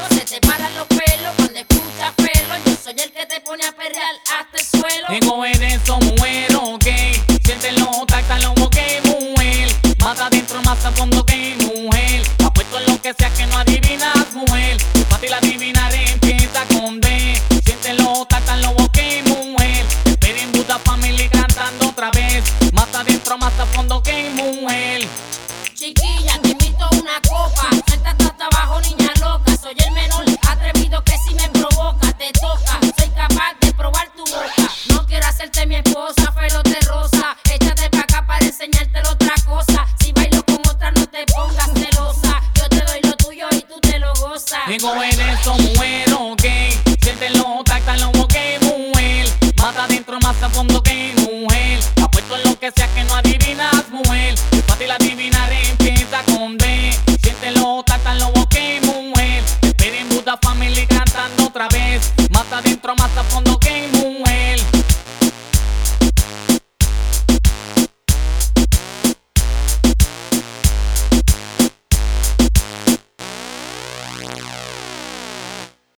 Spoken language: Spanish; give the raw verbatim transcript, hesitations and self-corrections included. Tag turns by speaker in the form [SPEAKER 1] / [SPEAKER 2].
[SPEAKER 1] Se te paran los pelos cuando escuchas pelo. Yo soy el que te pone a perrear hasta el suelo.
[SPEAKER 2] Tengo en eso, mujer, ok. Siéntelo, táctalo, ok, mujer. Más adentro, más a fondo que mujer. Apuesto en lo que sea que no adivinas, mujer. Para ti la adivinaré empieza con D. Siéntelo, táctalo, ok, mujer. Espera en Buda Family cantando otra vez. Más adentro, más a fondo que mujer.
[SPEAKER 1] Chiquilla, te invito a una copa. Siéntate hasta abajo, niña loca. Soy el menor atrevido que si me provoca, te toca. Soy capaz de probar tu boca. No quiero hacerte mi esposa, felote rosa. Échate pa' acá para enseñarte otra cosa. Si bailo con otra no te pongas celosa. Yo te doy lo tuyo y tú te lo gozas.
[SPEAKER 2] Tengo en eso, mujer, ok. Siéntelo, táctalo, ok, mujer. Más adentro, más a fondo que mujer. Apuesto en lo que sea que no adivinas, mujer. Para ti la adivinaré empieza con D. Siéntelo, táctalo, ok, mujer. Espera en Buda Family cantando.